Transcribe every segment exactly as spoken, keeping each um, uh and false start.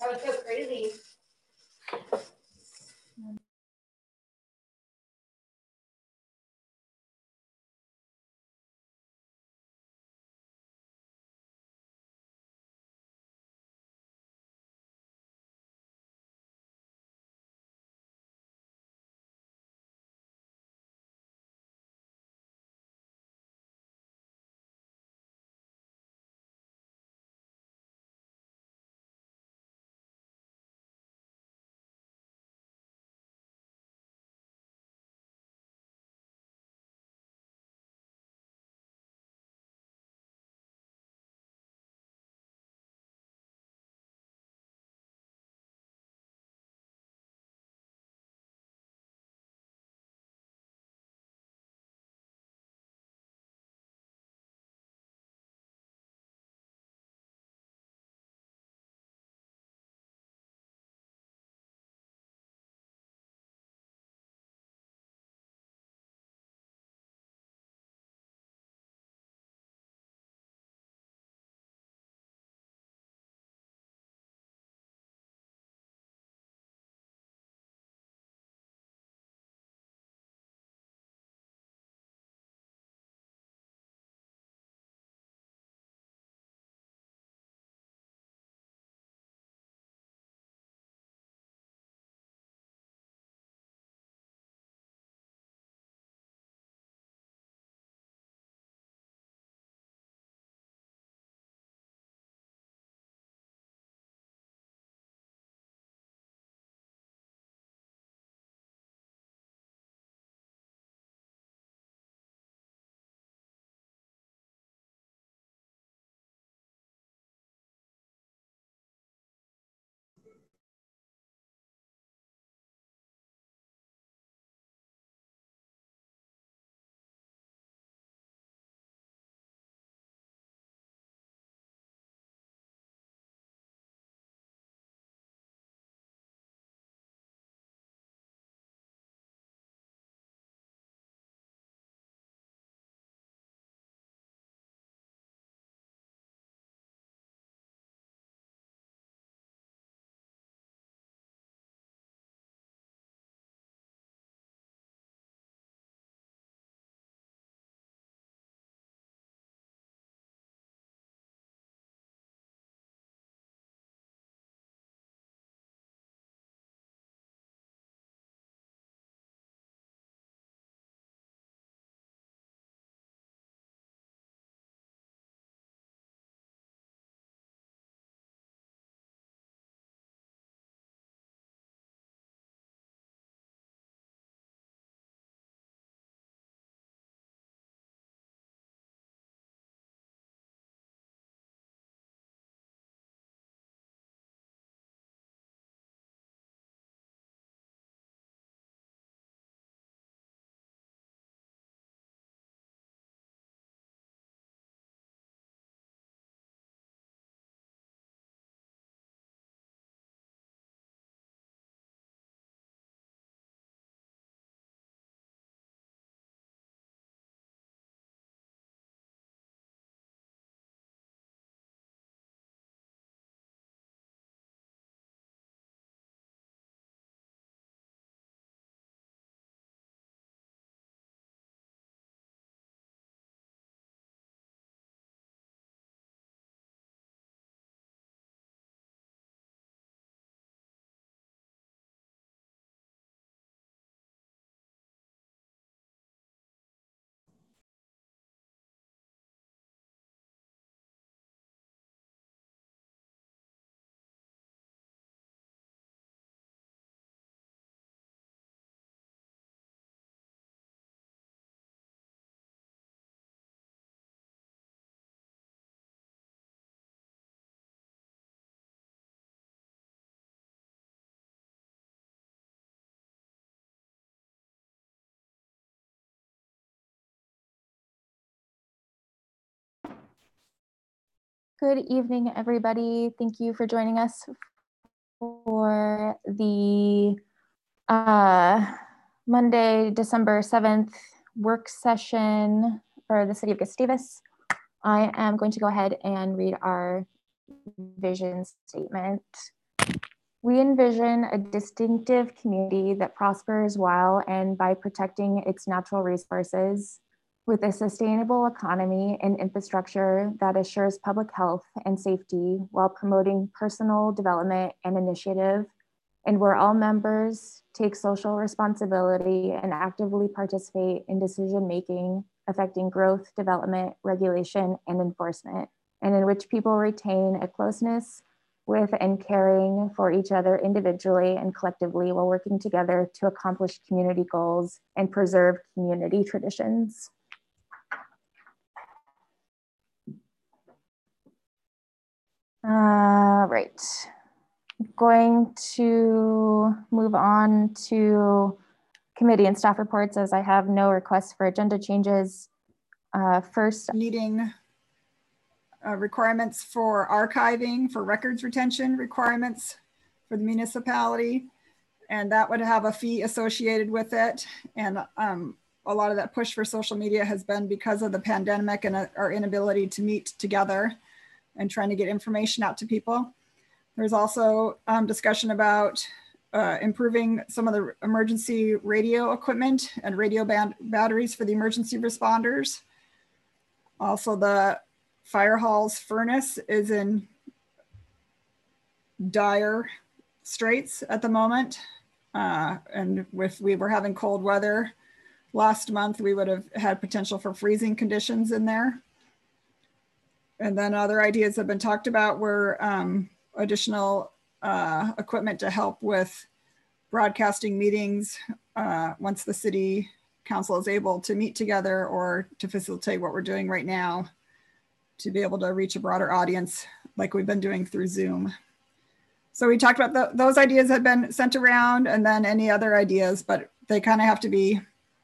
That was so crazy. Good evening, everybody. Thank you for joining us for the uh, Monday, December seventh work session for the City of Gustavus. I am going to go ahead and read our vision statement. We envision a distinctive community that prospers while and by protecting its natural resources, with a sustainable economy and infrastructure that assures public health and safety while promoting personal development and initiative, and where all members take social responsibility and actively participate in decision making affecting growth, development, regulation, and enforcement, and in which people retain a closeness with and caring for each other individually and collectively while working together to accomplish community goals and preserve community traditions. Uh, right. Going to move on to committee and staff reports as I have no requests for agenda changes. Uh, first, needing uh, requirements for archiving, for records retention requirements for the municipality, and that would have a fee associated with it. And um, a lot of that push for social media has been because of the pandemic and uh, our inability to meet together and trying to get information out to people. There's also um, discussion about uh, improving some of the emergency radio equipment and radio band batteries for the emergency responders. Also, the fire hall's furnace is in dire straits at the moment. Uh, and if we were having cold weather last month, we would have had potential for freezing conditions in there. And then other ideas have been talked about were um, additional uh, equipment to help with broadcasting meetings uh, once the city council is able to meet together, or to facilitate what we're doing right now to be able to reach a broader audience like we've been doing through Zoom. So we talked about the, those ideas had been sent around, and then any other ideas, but they kind of have to be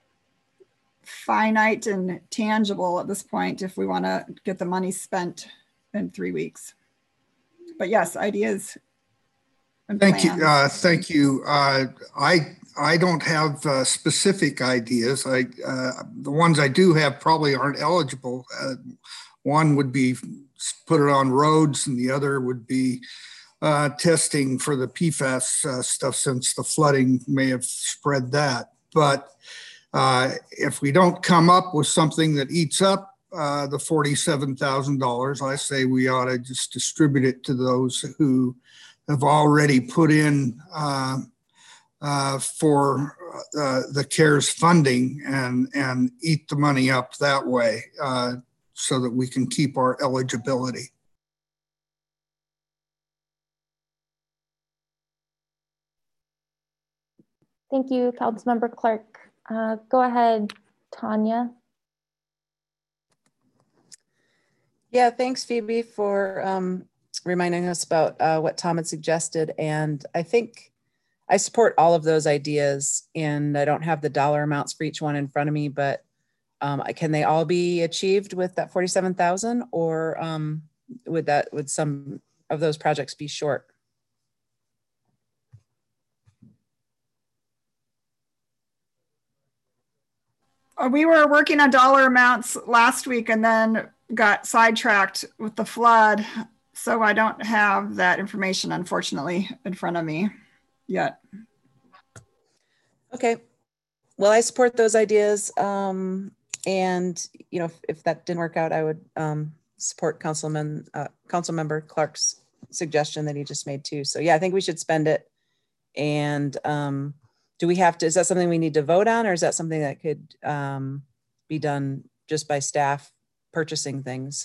finite and tangible at this point if we want to get the money spent in three weeks. But yes, ideas. Thank you. Uh, thank you. Uh, I I don't have uh, specific ideas. I uh, the ones I do have probably aren't eligible. Uh, one would be put it on roads, and the other would be uh, testing for the P FAS uh, stuff, since the flooding may have spread that. But Uh, if we don't come up with something that eats up uh, the forty-seven thousand dollars, I say we ought to just distribute it to those who have already put in uh, uh, for uh, the CARES funding, and, and eat the money up that way uh, so that we can keep our eligibility. Thank you, Councilmember Clark. Uh, go ahead, Tanya. Yeah, thanks, Phoebe, for um, reminding us about uh, what Tom had suggested. And I think I support all of those ideas, and I don't have the dollar amounts for each one in front of me, but um, can they all be achieved with that forty-seven thousand, or um, would that would some of those projects be short? We were working on dollar amounts last week and then got sidetracked with the flood. So I don't have that information, unfortunately, in front of me yet. Okay. Well, I support those ideas. Um, and, you know, if, if that didn't work out, I would um, support Councilman, uh, Councilmember Clark's suggestion that he just made too. So yeah, I think we should spend it. And um, do we have to, is that something we need to vote on, or is that something that could um, be done just by staff purchasing things?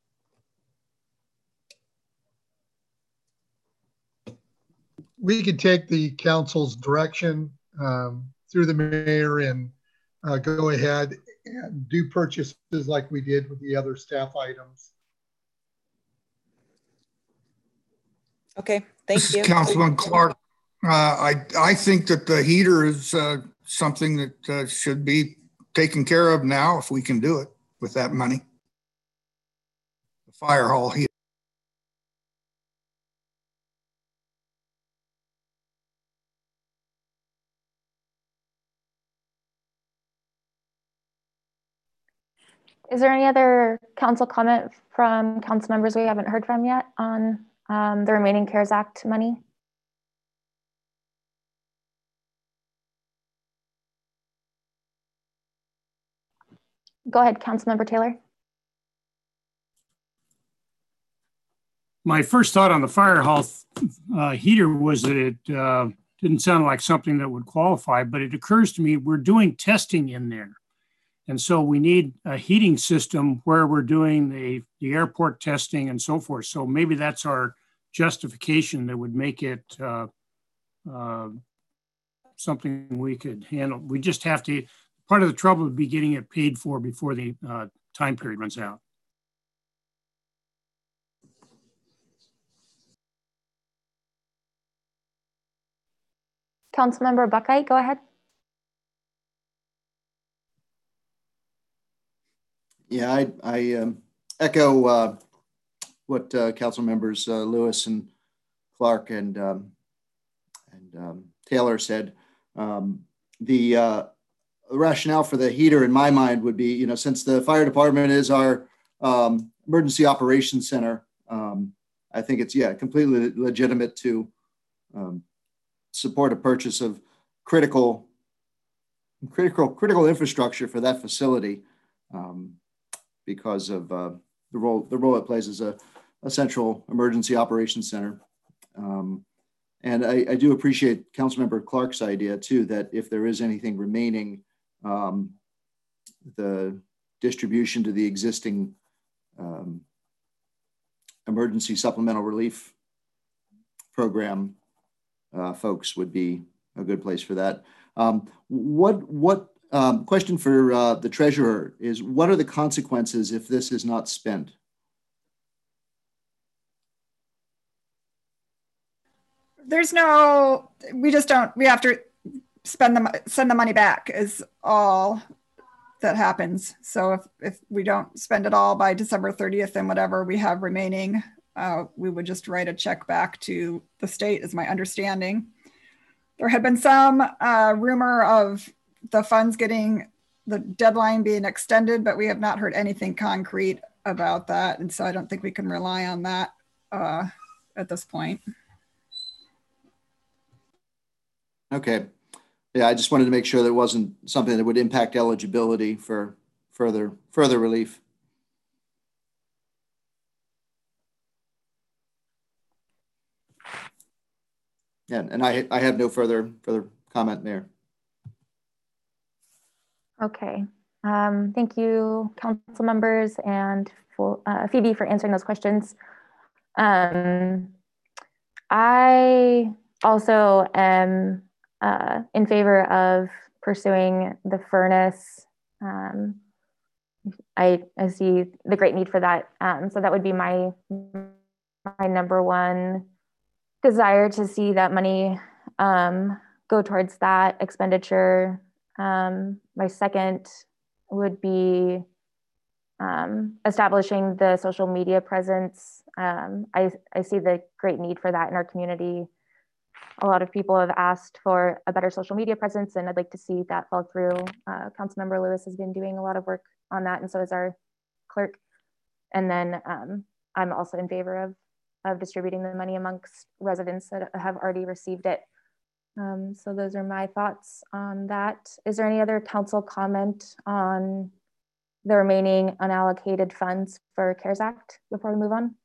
We could take the council's direction um, through the mayor and uh, go ahead and do purchases like we did with the other staff items. Okay, thank this you. Is Councilman Clark. Uh, I, I think that the heater is uh, something that uh, should be taken care of now if we can do it with that money. The fire hall heater. Is there any other council comment from council members we haven't heard from yet on um, the remaining CARES Act money? Go ahead, Councilmember Taylor. My first thought on the fire health uh, heater was that it uh, didn't sound like something that would qualify, but it occurs to me we're doing testing in there. And so we need a heating system where we're doing the, the airport testing and so forth. So maybe that's our justification that would make it uh, uh, something we could handle. We just have to, part of the trouble would be getting it paid for before the uh, time period runs out. Councilmember Buckeye, go ahead. Yeah, I, I um, echo uh, what uh, Council members uh, Lewis and Clark and um, and um, Taylor said. Um, the uh, rationale for the heater in my mind would be, you know, since the fire department is our um, emergency operations center, um, I think it's, yeah, completely legitimate to um, support a purchase of critical, critical, critical infrastructure for that facility. Um, because of uh, the role the role it plays as a, a central emergency operations center. Um, and I, I do appreciate Councilmember Clark's idea too, that if there is anything remaining, um, the distribution to the existing um, emergency supplemental relief program uh, folks would be a good place for that. Um, what, what, Um, question for uh, the treasurer is, what are the consequences if this is not spent? There's no, we just don't, we have to spend the, send the money back is all that happens. So if, if we don't spend it all by December thirtieth and whatever we have remaining, uh, we would just write a check back to the state is my understanding. There had been some uh, rumor of the funds getting the deadline being extended, but we have not heard anything concrete about that. And so I don't think we can rely on that uh, at this point. Okay. Yeah, I just wanted to make sure that it wasn't something that would impact eligibility for further further relief. Yeah, and I I have no further further comment there. Okay, um, thank you, council members, and for, uh, Phoebe for answering those questions. Um, I also am uh, in favor of pursuing the furnace. Um, I, I see the great need for that. Um, so that would be my, my number one desire, to see that money um, go towards that expenditure. Um, my second would be um, establishing the social media presence. Um, I, I see the great need for that in our community. A lot of people have asked for a better social media presence, and I'd like to see that fall through. Uh, Councilmember Lewis has been doing a lot of work on that, and so is our clerk. And then um, I'm also in favor of, of distributing the money amongst residents that have already received it. Um, so those are my thoughts on that. Is there any other council comment on the remaining unallocated funds for CARES Act before we move on?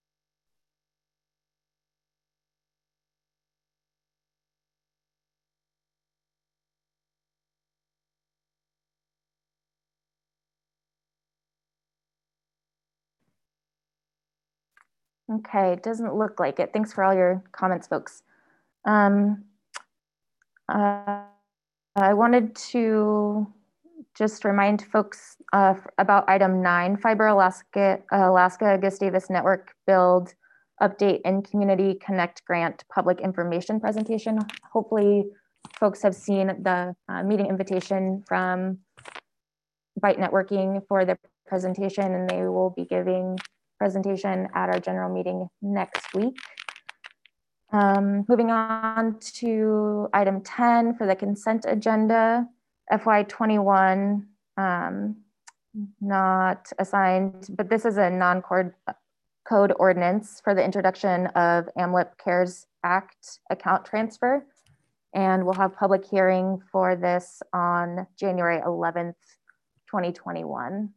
Okay, it doesn't look like it. Thanks for all your comments, folks. Um, uh, I wanted to just remind folks uh, about item nine, Fiber Alaska, Alaska Gustavus Network Build Update and Community Connect Grant Public Information Presentation. Hopefully folks have seen the uh, meeting invitation from Byte Networking for the presentation, and they will be giving presentation at our general meeting next week. Um, moving on to item ten for the consent agenda, F Y twenty-one, um, not assigned, but this is a non-code code ordinance for the introduction of AMLIP CARES Act account transfer. And we'll have public hearing for this on January eleventh twenty twenty-one.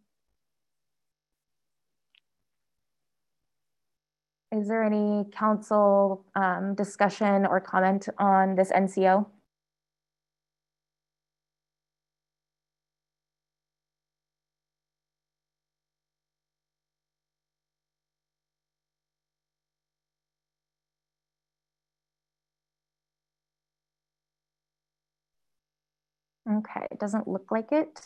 Is there any council um, discussion or comment on this N C O? Okay, it doesn't look like it.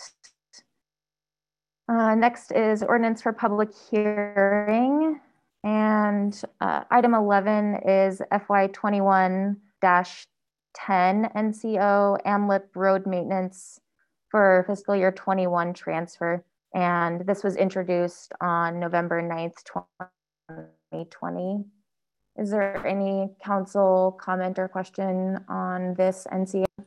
Uh, next is ordinance for public hearing. And uh, item eleven is F Y twenty-one dash ten N C O AMLIP road maintenance for fiscal year twenty-one transfer. And this was introduced on November ninth, twenty twenty. Is there any council comment or question on this N C O?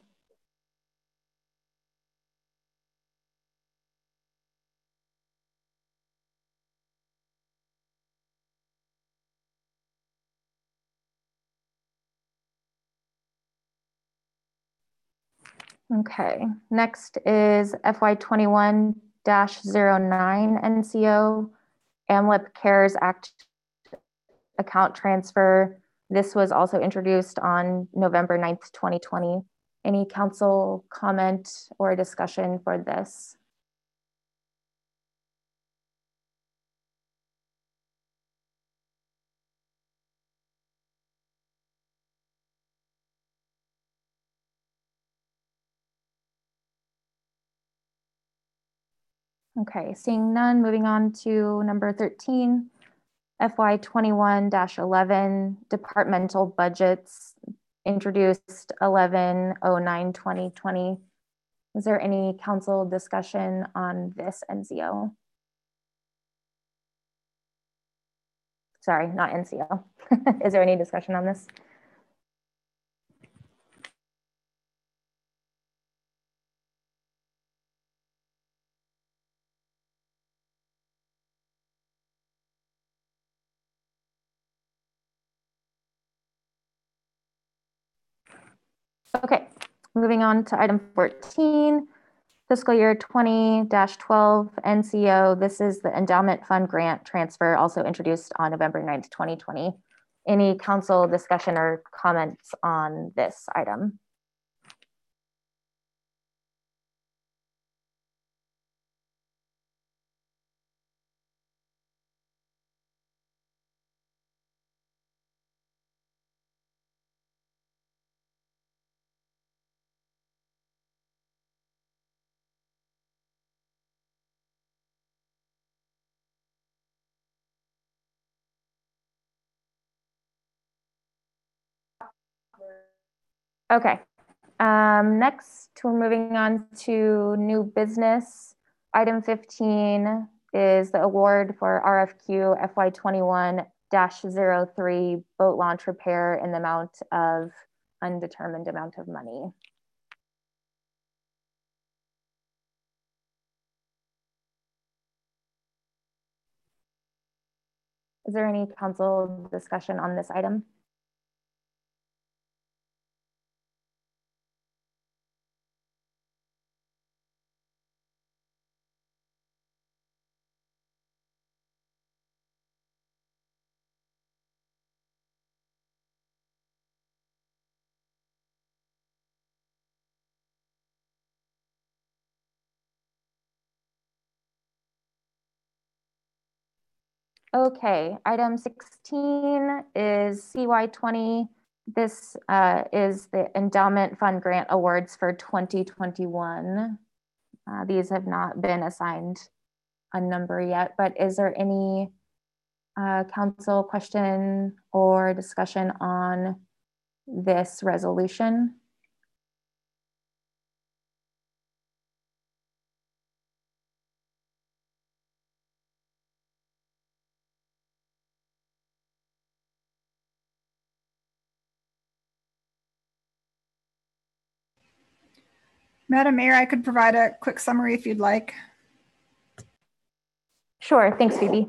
Okay, next is F Y twenty-one dash zero nine N C O AMLIP CARES Act account transfer. This was also introduced on November ninth, twenty twenty. Any council comment or discussion for this? Okay, seeing none, moving on to number thirteen, F Y twenty-one dash eleven, departmental budgets, introduced eleven oh nine twenty twenty. Is there any council discussion on this N C O? Sorry, not N C O. Is there any discussion on this? Okay, moving on to item fourteen, fiscal year twenty dash twelve N C O. This is the endowment fund grant transfer, also introduced on November ninth, twenty twenty. Any council discussion or comments on this item? Okay, um, next we're moving on to new business. Item fifteen is the award for R F Q F Y twenty-one dash zero three boat launch repair in the amount of undetermined amount of money. Is there any council discussion on this item? Okay, item sixteen is C Y twenty. This uh, is the endowment fund grant awards for twenty twenty-one. Uh, these have not been assigned a number yet, but is there any uh, council question or discussion on this resolution? Madam Mayor, I could provide a quick summary if you'd like. Sure, thanks, Phoebe.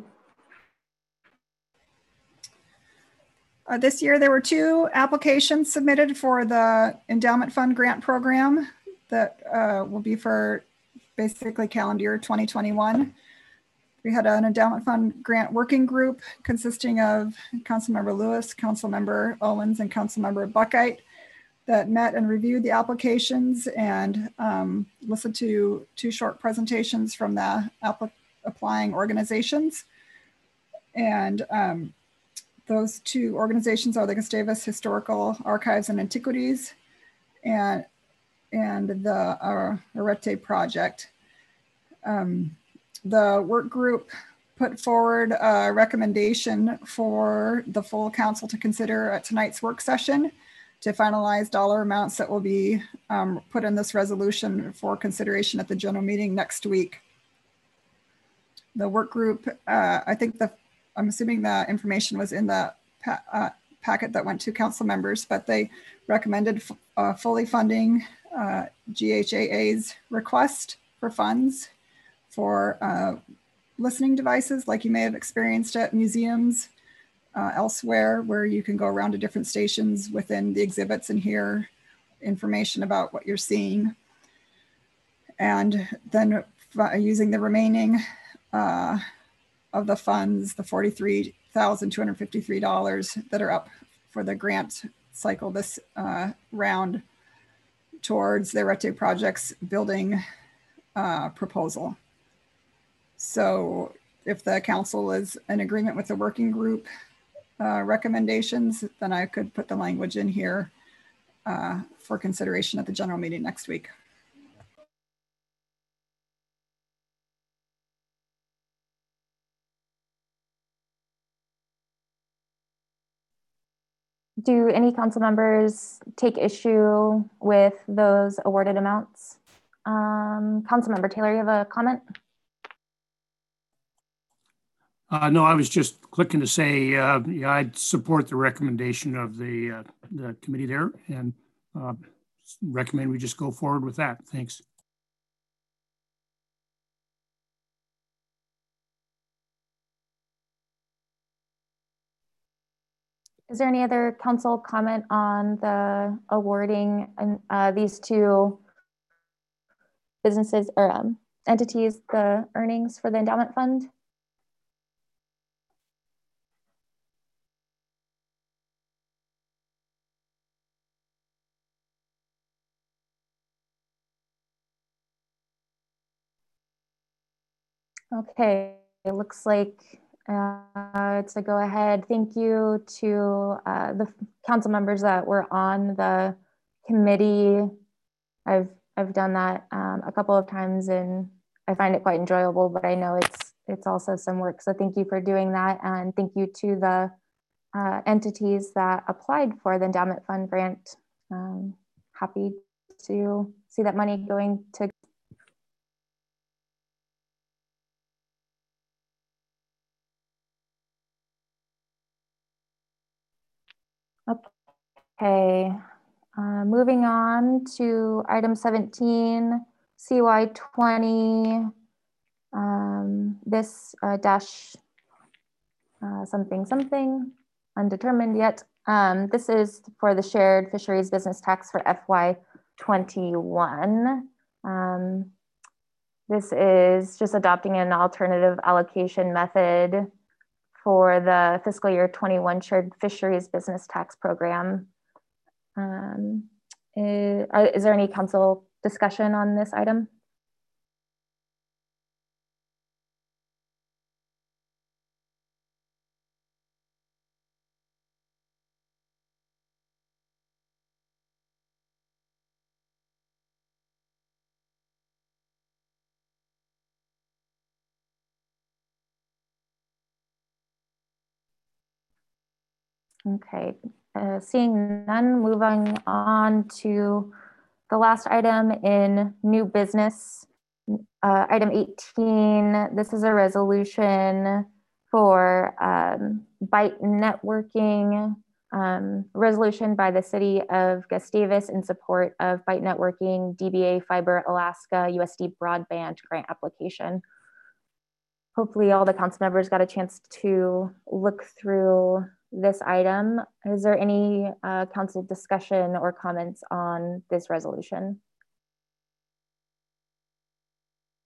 Uh, this year, there were two applications submitted for the Endowment Fund Grant Program that uh, will be for basically calendar year twenty twenty-one. We had an endowment fund grant working group consisting of Councilmember Lewis, Councilmember Owens, and Councilmember Buckheit that met and reviewed the applications and um, listened to two short presentations from the applying organizations. And um, those two organizations are the Gustavus Historical Archives and Antiquities and, and the uh, Arete Project. Um, the work group put forward a recommendation for the full council to consider at tonight's work session to finalize dollar amounts that will be um, put in this resolution for consideration at the general meeting next week. The work group, uh, I think the, I'm assuming the information was in the pa uh, packet that went to council members, but they recommended uh, fully funding uh, G H A A's request for funds for uh, listening devices like you may have experienced at museums, Uh, elsewhere, where you can go around to different stations within the exhibits and hear information about what you're seeing. And then uh, using the remaining uh, of the funds, the forty-three thousand two hundred fifty-three dollars that are up for the grant cycle this uh, round towards the Arete Project's building uh, proposal. So if the council is in agreement with the working group Uh, recommendations, then I could put the language in here uh, for consideration at the general meeting next week. Do any council members take issue with those awarded amounts? Um, Councilmember Taylor, you have a comment? Uh, no, I was just clicking to say, uh, yeah, I'd support the recommendation of the, uh, the committee there and uh, recommend we just go forward with that. Thanks. Is there any other council comment on the awarding and uh, these two businesses or um, entities, the earnings for the endowment fund? Okay, it looks like uh, it's a go ahead. Thank you to uh, the council members that were on the committee. I've I've done that um, a couple of times and I find it quite enjoyable, but I know it's it's also some work. So thank you for doing that. And thank you to the uh, entities that applied for the endowment fund grant. Um, happy to see that money going to Okay, uh, moving on to item seventeen, C Y twenty, um, this uh, dash uh, something something, undetermined yet. Um, this is for the shared fisheries business tax for F Y twenty-one. Um, this is just adopting an alternative allocation method for the fiscal year twenty-one shared fisheries business tax program. Um, is, is there any council discussion on this item? Okay, uh, seeing none, moving on to the last item in new business, uh, item eighteen. This is a resolution for um, Byte Networking, um, resolution by the city of Gustavus in support of Byte Networking, D B A Fiber Alaska, U S D broadband grant application. Hopefully all the council members got a chance to look through this item. Is there any uh, council discussion or comments on this resolution?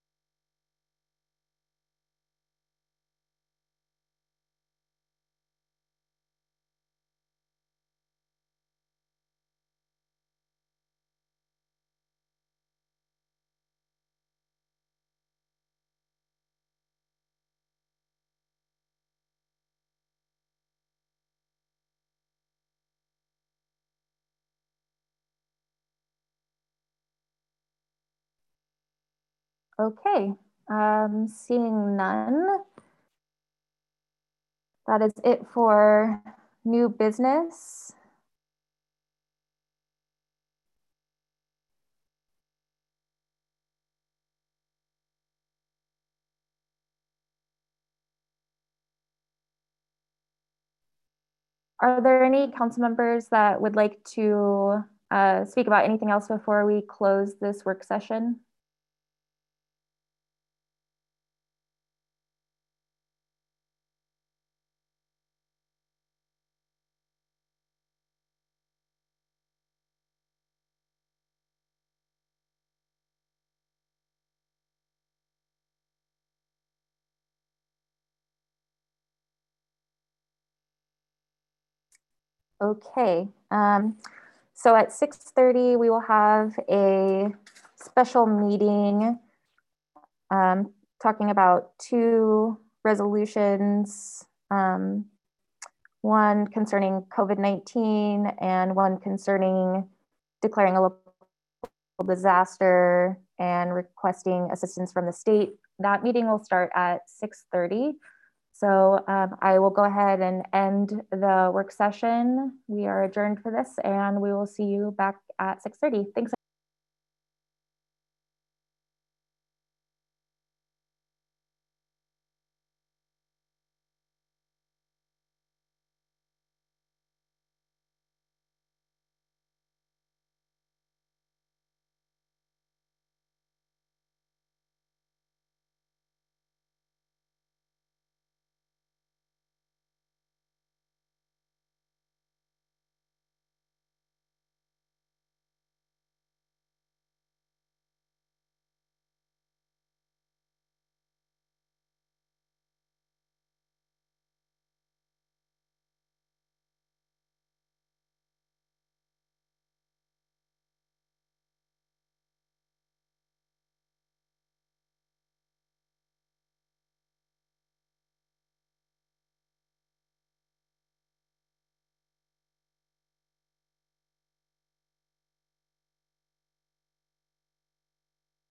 Okay, um, seeing none. That is it for new business. Are there any council members that would like to uh, speak about anything else before we close this work session? Okay, um, so at six thirty, we will have a special meeting um, talking about two resolutions, um, one concerning COVID nineteen and one concerning declaring a local disaster and requesting assistance from the state. That meeting will start at six thirty. So um, I will go ahead and end the work session. We are adjourned for this, and we will see you back at six thirty. Thanks.